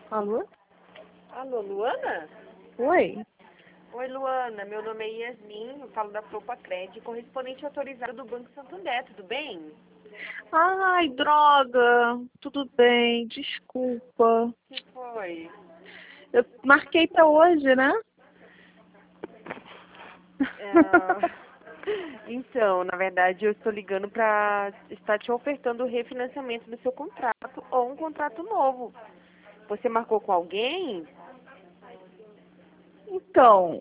Alô? Alô, Luana? Oi? Oi, Luana. Meu nome é Yasmin, eu falo da Propacred, correspondente autorizado do Banco Santander, tudo bem? Ai, droga. Tudo bem, desculpa. O que foi? Eu marquei pra hoje, né? Então, na verdade, eu estou ligando para estar te ofertando o refinanciamento do seu contrato ou um contrato novo. Você marcou com alguém? Então,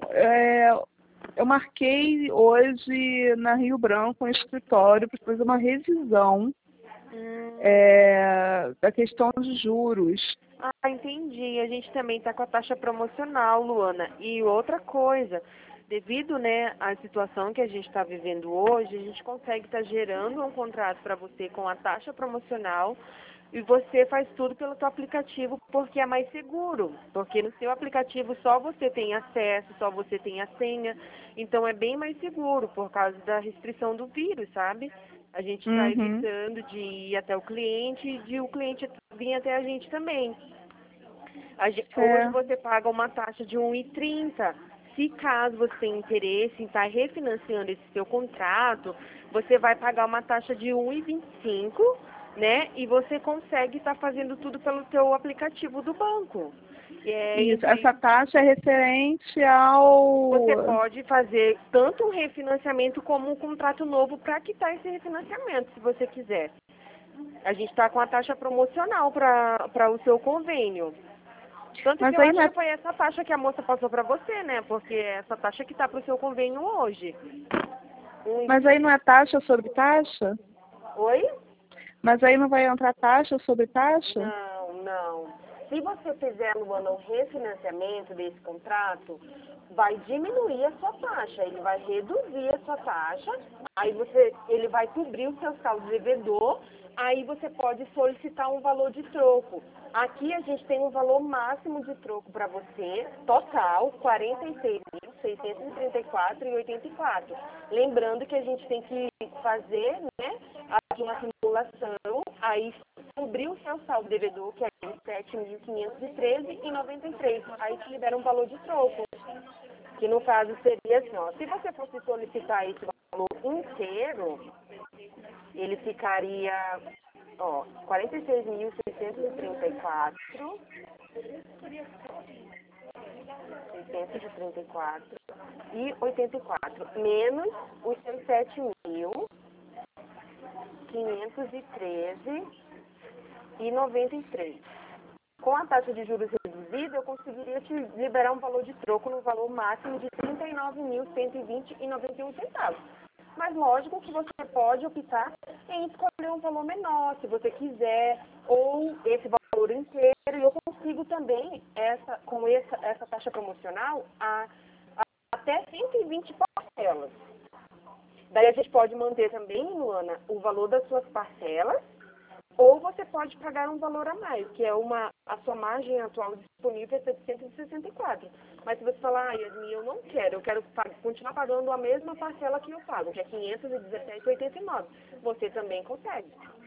eu marquei hoje na Rio Branco um escritório para fazer uma revisão Hum, da questão dos juros. entendi. A gente também está com a taxa promocional, Luana. E outra coisa, devido, né, à situação que a gente está vivendo hoje, a gente consegue estar gerando um contrato para você com a taxa promocional e você faz tudo pelo seu aplicativo porque é mais seguro. Porque no seu aplicativo só você tem acesso, só você tem a senha. Então é bem mais seguro por causa da restrição do vírus, sabe? A gente está Uhum. evitando de ir até o cliente e de o cliente vir até a gente também. Hoje É, você paga uma taxa de 1,30. Se caso você tenha interesse em estar refinanciando esse seu contrato, você vai pagar uma taxa de 1,25, né? E você consegue estar fazendo tudo pelo seu aplicativo do banco. isso. Essa taxa é referente ao... Você pode fazer tanto um refinanciamento como um contrato novo para quitar esse refinanciamento, se você quiser. A gente está com a taxa promocional para o seu convênio. Tanto que Mas eu aí acho não que é, foi essa taxa que a moça passou para você, né? Porque é essa taxa que está para o seu convênio hoje. mas aí não é taxa sobre taxa? Oi? Mas aí não vai entrar taxa sobre taxa? Não, não. Se você fizer, Luana, um refinanciamento desse contrato, vai diminuir a sua taxa, ele vai reduzir a sua taxa, ele vai cobrir o seu saldo devedor, aí você pode solicitar um valor de troco. Aqui a gente tem um valor máximo de troco para você, total, R$ 46.634,84. Lembrando que a gente tem que fazer, né, aqui uma simulação, aí cobrir o seu saldo devedor, que é R$ 7.513,93. Aí te libera um valor de troco, que no caso seria assim, ó, se você fosse solicitar esse valor inteiro, ele ficaria, ó, 46.634, 634 e 84, menos os seus 7.513,93. Com a taxa de juros reduzida, eu conseguiria te liberar um valor de troco no valor máximo de R$ 39.120,91. Mas lógico que você pode optar em escolher um valor menor, se você quiser, ou esse valor inteiro. E eu consigo também, com essa taxa promocional, até 120 parcelas. Daí a gente pode manter também, Luana, o valor das suas parcelas, ou você pode pagar um valor a mais, que é a sua margem atual disponível é 764. Mas se você falar, Yasmin, eu quero continuar pagando a mesma parcela que eu pago, que é 517,89, você também consegue.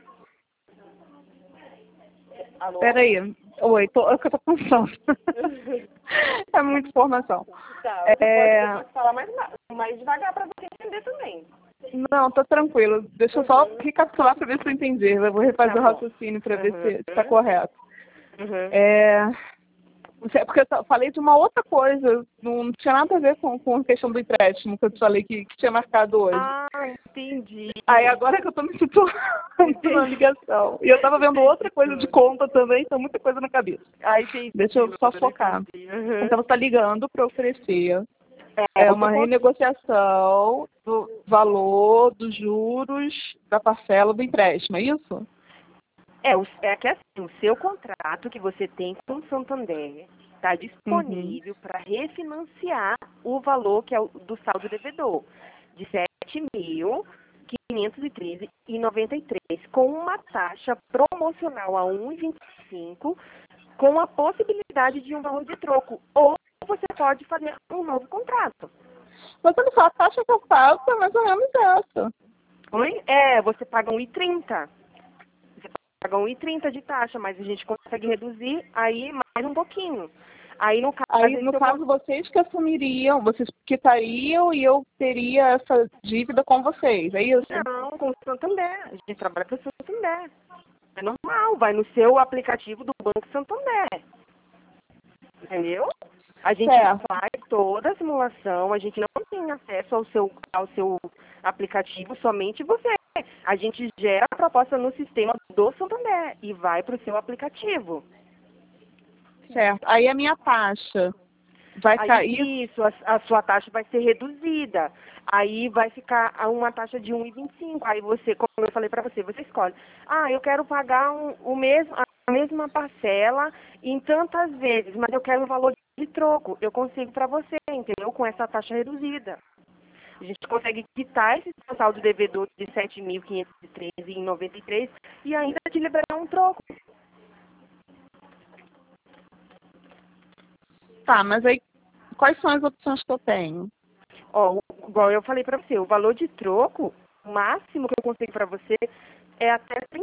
Alô? Peraí. Oi, é que eu tô pensando. É muita informação. Tá, você É, pode falar mais devagar para você entender também. não, tô tranquilo. Deixa eu só recapitular para ver se eu entendi. Eu vou refazer Tá o bom. raciocínio para ver se está Uhum. correto. Uhum. É, porque eu falei de uma outra coisa, não tinha nada a ver com a questão do empréstimo que eu te falei que tinha marcado hoje. Ah, entendi. Aí agora que eu tô me situando na Entendi. ligação. E eu tava vendo outra Entendi, coisa de Luana. conta também, então muita coisa na cabeça. Entendi, Deixa eu só Luana, focar. entendi. Uhum. Então você está ligando para oferecer Você uma renegociação do valor dos juros da parcela do empréstimo, é isso? é que assim, o seu contrato que você tem com o Santander está Uhum. disponível para refinanciar o valor que é o do saldo devedor de 7.513,93 com uma taxa promocional a 1,25 com a possibilidade de um valor de troco. Ou você pode fazer um novo contrato. Mas olha só, a taxa que eu pago é mais ou menos essa. Oi? Você paga 1,30. Você pagar 1,30 de taxa, mas a gente consegue reduzir aí mais um pouquinho. Aí, no caso, Aí, no caso, vocês que assumiriam, vocês quitariam e eu teria essa dívida com vocês, é isso? Não, com o Santander. A gente trabalha com o Santander. É normal, vai no seu aplicativo do Banco Santander. Entendeu? A gente faz toda a simulação, a gente não tem acesso ao seu aplicativo, somente você. A gente gera a proposta no sistema do Santander e vai para o seu aplicativo. Certo. Aí a minha taxa vai cair? Isso, a sua taxa vai ser reduzida. Aí vai ficar uma taxa de 1,25. Aí você, como eu falei para você, você escolhe. Ah, eu quero pagar a mesma parcela em tantas vezes, mas eu quero um valor de troco. Eu consigo para você, entendeu? Com essa taxa reduzida. A gente consegue quitar esse saldo devedor de 7.513,93 e ainda te liberar um troco. Tá, mas aí quais são as opções que eu tenho? Ó, igual eu falei para você, o valor de troco, o máximo que eu consigo para você é até R$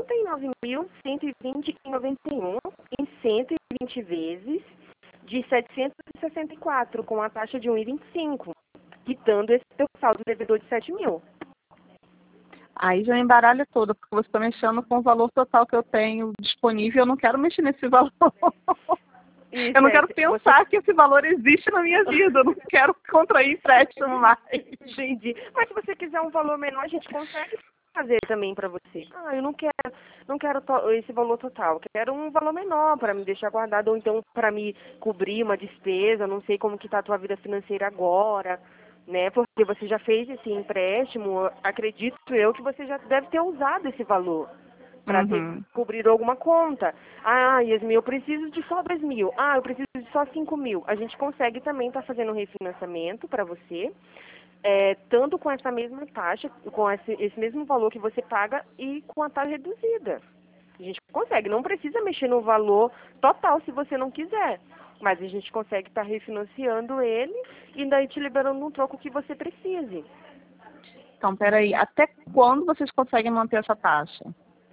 39.120,91 em 120 vezes de 764, com a taxa de 1,25, quitando esse teu saldo devedor de 7 mil. Aí já embaralha toda, porque você está mexendo com o valor total que eu tenho disponível, eu não quero mexer nesse valor. Isso, eu não quero pensar que esse valor existe na minha vida, eu não quero contrair empréstimo mais. Entendi. Mas se você quiser um valor menor, a gente consegue fazer também para você. Ah, eu não quero esse valor total, eu quero um valor menor para me deixar guardado, ou então para me cobrir uma despesa, não sei como que está a tua vida financeira agora, né? Porque você já fez esse empréstimo, acredito eu que você já deve ter usado esse valor para ter cobrido alguma conta. Ah, Yasmin, eu preciso de só 2 mil. Ah, eu preciso de só 5 mil. A gente consegue também estar fazendo um refinanciamento para você, tanto com essa mesma taxa, com esse mesmo valor que você paga e com a taxa reduzida. A gente consegue, não precisa mexer no valor total se você não quiser. Mas a gente consegue estar refinanciando ele e daí te liberando um troco que você precise. Então, peraí, até quando vocês conseguem manter essa taxa?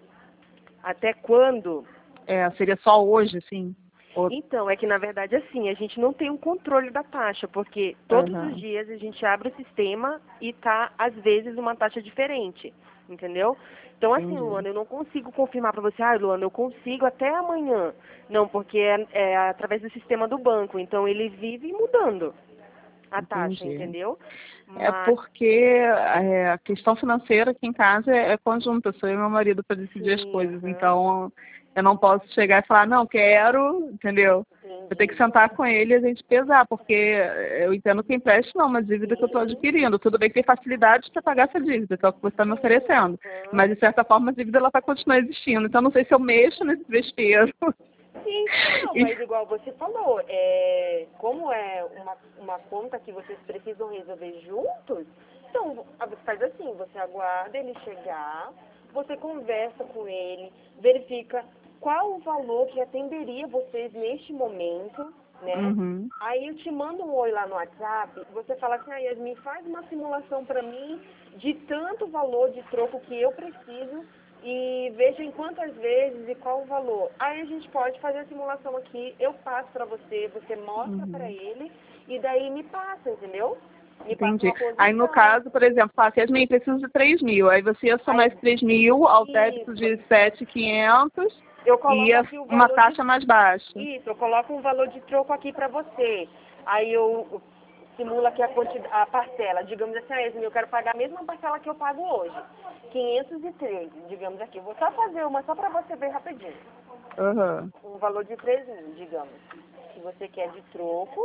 Até quando? Seria só hoje, sim? Então, é que na verdade assim, a gente não tem um controle da taxa, porque todos os dias a gente abre o sistema e tá, às vezes, uma taxa diferente, entendeu? Então, assim, Luana, eu não consigo confirmar para você, Luana, eu consigo até amanhã. Não, porque é através do sistema do banco, então ele vive mudando a taxa, entendeu? Porque a questão financeira aqui em casa é conjunta, sou eu e meu marido para decidir as coisas, então eu não posso chegar e falar, não, quero, entendeu? Eu tenho que sentar com ele e a gente pesar, porque eu entendo que empréstimo é uma dívida que eu estou adquirindo, tudo bem que tem facilidade para pagar essa dívida, que é o que você está me oferecendo, mas de certa forma a dívida ela vai continuar existindo, então não sei se eu mexo nesse vespeiro. Sim, não, mas igual você falou, como é uma conta que vocês precisam resolver juntos, então você faz assim, você aguarda ele chegar, você conversa com ele, verifica qual o valor que atenderia vocês neste momento, né? Aí eu te mando um oi lá no WhatsApp, você fala assim, Yasmin, faz uma simulação para mim de tanto valor de troco que eu preciso e veja em quantas vezes e qual o valor. Aí a gente pode fazer a simulação aqui, eu passo para você, você mostra para ele e daí me passa, entendeu? Entendi. Aí no caso, por exemplo, fala assim, Yasmin, preciso de 3 mil, aí você ia somar esse 3 mil ao débito de 7.500 e uma taxa mais baixa. Isso, eu coloco um valor de troco aqui para você. Aí eu simula aqui a parcela, digamos assim, Yasmin, eu quero pagar a mesma parcela que eu pago hoje, 513, digamos aqui. Eu vou só fazer uma só para você ver rapidinho. Um valor de 3 mil, digamos, que você quer de troco.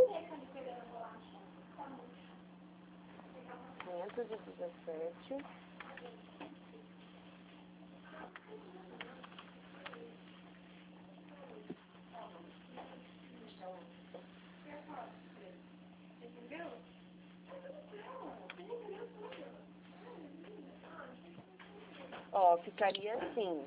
517. Ó, ficaria assim,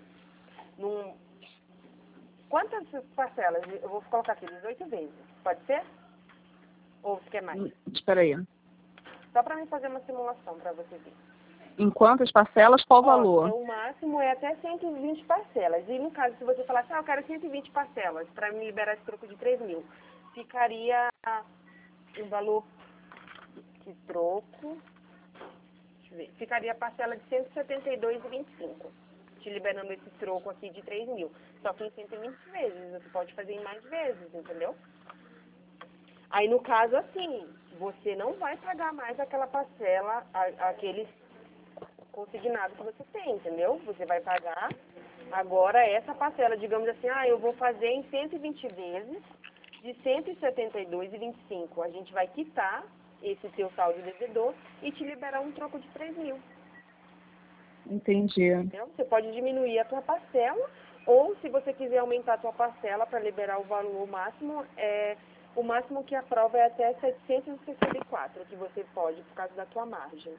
quantas parcelas? Eu vou colocar aqui 18 vezes, pode ser? Ou você quer mais? Espera aí. Só para mim fazer uma simulação para você ver. Em quantas parcelas, qual o Ó, valor? então, o máximo é até 120 parcelas. E no caso, se você falar assim, eu quero 120 parcelas para me liberar esse troco de 3 mil, ficaria um valor de troco, deixa eu ver, ficaria a parcela de 172,25, te liberando esse troco aqui de 3 mil. Só que em 120 vezes, você pode fazer em mais vezes, entendeu? Aí, no caso, assim, você não vai pagar mais aquela parcela, aquele consignado que você tem, entendeu? Você vai pagar agora essa parcela, digamos assim, eu vou fazer em 120 vezes de 172,25. A gente vai quitar esse seu saldo devedor e te liberar um troco de 3 mil. Entendi. Entendeu? Você pode diminuir a tua parcela ou, se você quiser aumentar a tua parcela para liberar o valor máximo, o máximo que aprova é até 764, que você pode, por causa da tua margem.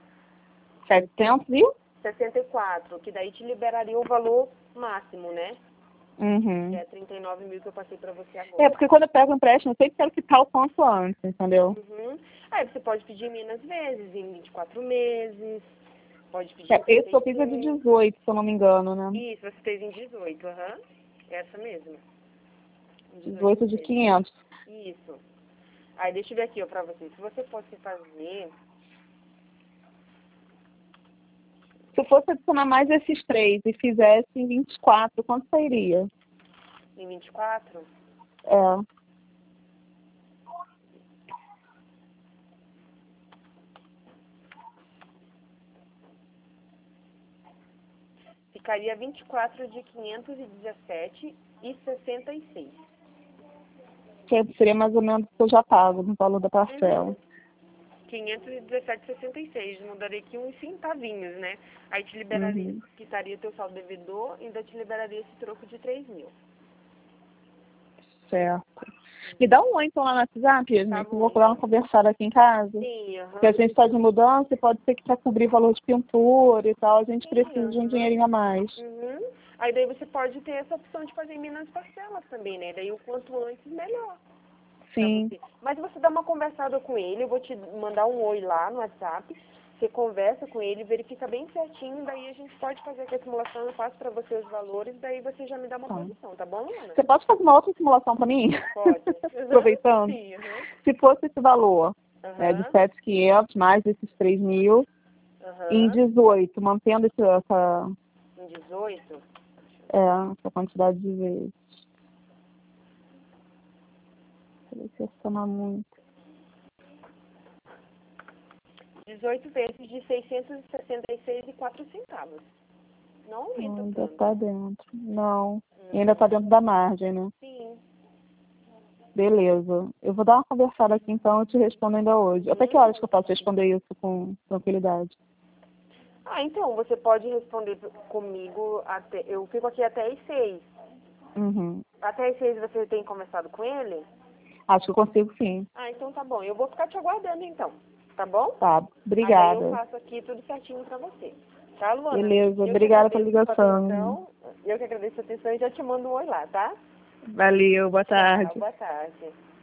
764. Que daí te liberaria o valor máximo, né? Uhum. Que é 39 mil que eu passei pra você agora. Porque quando eu pego um empréstimo, eu sempre quero quitar o quanto antes, entendeu? Uhum. Aí você pode pedir menos vezes, em 24 meses, pode pedir Esse que eu fiz é de 36. 18, se eu não me engano, né? Isso, você fez em 18, essa mesmo. Em 18 de vezes. 500. Isso. Aí deixa eu ver aqui, ó, pra você. Se você fosse fazer... Se eu fosse adicionar mais esses 3 e fizesse em 24, quanto sairia? Em 24? É. Ficaria 24 de 517,66. Que seria mais ou menos o que eu já pago no valor da parcela. 517,66. Mudaria aqui uns centavinhos, né? Aí te liberaria, quitaria teu saldo devedor e ainda te liberaria esse troco de 3 mil. Certo. Me dá um oi então lá no WhatsApp, gente. Tá Eu bom, vou dar uma conversada aqui em casa. Sim, Porque a gente está de mudança e pode ser que para cobrir valor de pintura e tal, a gente precisa de um dinheirinho a mais. Uhum. Aí daí você pode ter essa opção de fazer em menos parcelas também, né? Daí o quanto antes, melhor. Sim. Mas você dá uma conversada com ele, eu vou te mandar um oi lá no WhatsApp, você conversa com ele, verifica bem certinho, daí a gente pode fazer aqui a simulação, eu passo para você os valores, daí você já me dá uma posição, tá bom, Luana? Você pode fazer uma outra simulação para mim? Pode. Aproveitando. Sim, Se fosse esse valor de 7.500 mais esses 3 mil, em 18, mantendo essa Em 18? essa quantidade de vezes. Selecionar muito. 18 vezes de 666,04 centavos. Não aumenta Ainda tanto. está dentro. Não. E ainda está dentro da margem, né? Sim. Beleza. Eu vou dar uma conversada aqui, então eu te respondo ainda hoje. Até que horas que eu posso responder isso com tranquilidade? Então, você pode responder comigo até... Eu fico aqui até às 6. Uhum. Até às 6 você tem conversado com ele? Acho que eu consigo sim. Então tá bom. Eu vou ficar te aguardando então. Tá bom? Tá. Aí Obrigada. eu faço aqui tudo certinho pra você. Tá, Luana? Beleza. Obrigada pela ligação. Eu que agradeço a atenção e já te mando um oi lá, tá? Valeu. Boa tarde. Boa tarde.